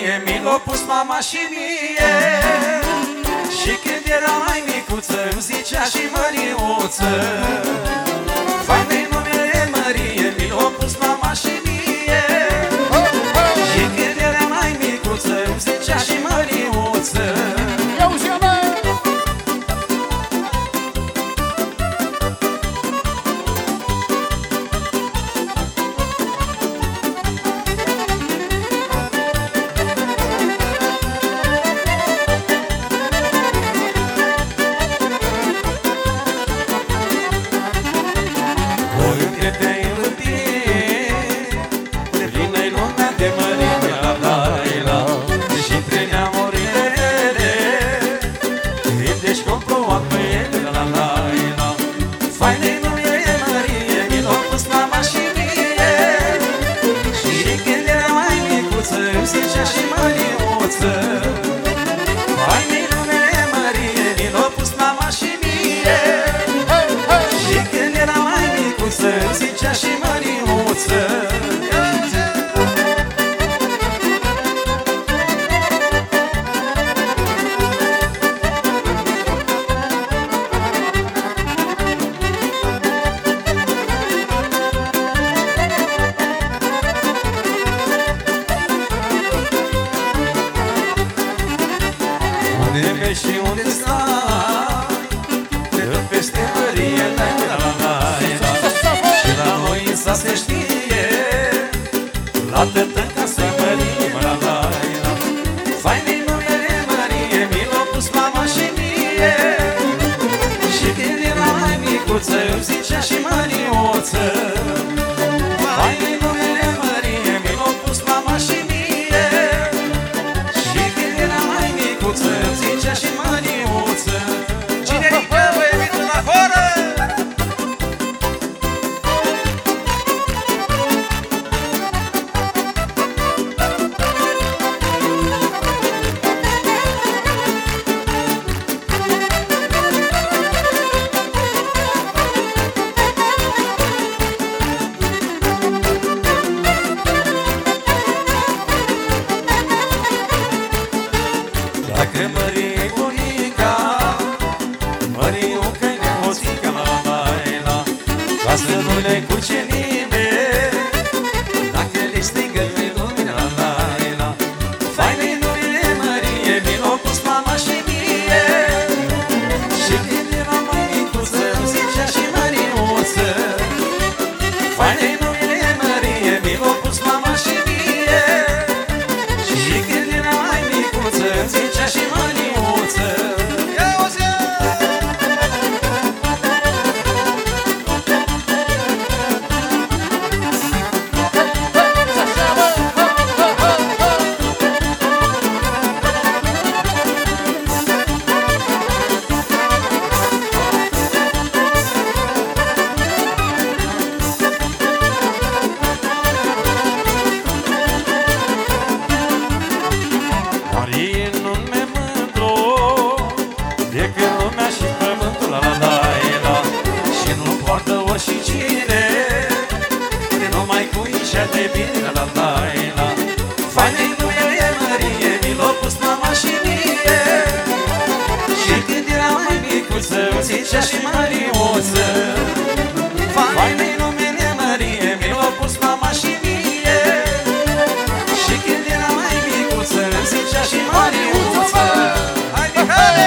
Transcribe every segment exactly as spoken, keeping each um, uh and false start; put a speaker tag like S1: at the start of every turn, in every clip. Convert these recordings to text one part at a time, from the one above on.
S1: Mărie, mi l-a pus mama și mie. Și când era mai micuță îmi zicea și Măriuță. Faine-i numele Mărie, mi l-a pus mama și mie. Și când era mai micuță îmi zicea și Măriuță. Zicea și Măriuță. Unde mergi și unde stai, dă peste Mărie, dai la la la. Să se știe, la tătă ca să-i Mărie, la la la. Faine-i numele Mărie, mi l-a pus mama și mie. Și când era mai micuță îmi zicea și Măriuță. Faine-i numele Mărie, mi l-a pus mama și mie. Și când era mai micuță îmi zicea și Măriuță. Cine ridică băievitul la horă? Dacă Mărie-i bunica, Măriucă-i nepoțica, la la la. Ca să nu le cucenime, dacă le stingă pe lumina, la la la. Faine-i numele Mărie, mi l-a pus mama și mie. Și când era mai micuță îmi zicea și Măriuță. Faine-i numele Mărie, mi l-a pus mama și mie. Și când era mai micuță îmi zicea și Măriuță. Mărie nume mândru, decât lumea și pământul, la la la la. Și nu poartă o și cine, de numai cu ișa de bine, la la la la. Faine-i numele Mărie, mi l-a pus mama și mie. Și când era mai micuță îmi zicea și Măriuță. Faine-i numele Mărie, mi l-a pus mama și mie. Și când era mai micuță îmi zicea și Măriuță. Hai, Mihale!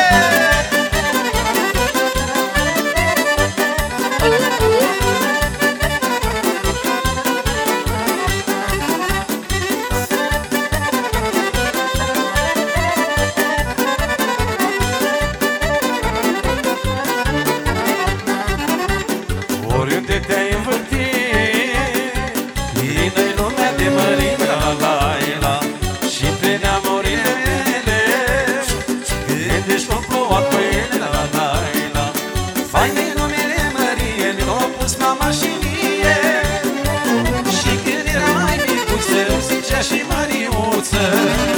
S1: Oriunde te-ai învârtit, plină-i lumea de Mărie, la la la. Și pe neamurile mele gândești cum plouă pe ele, la la la la. Faine-i numele Mărie, mi l-a pus mama și mie. Și când era mai micuță îmi zicea și Măriuță.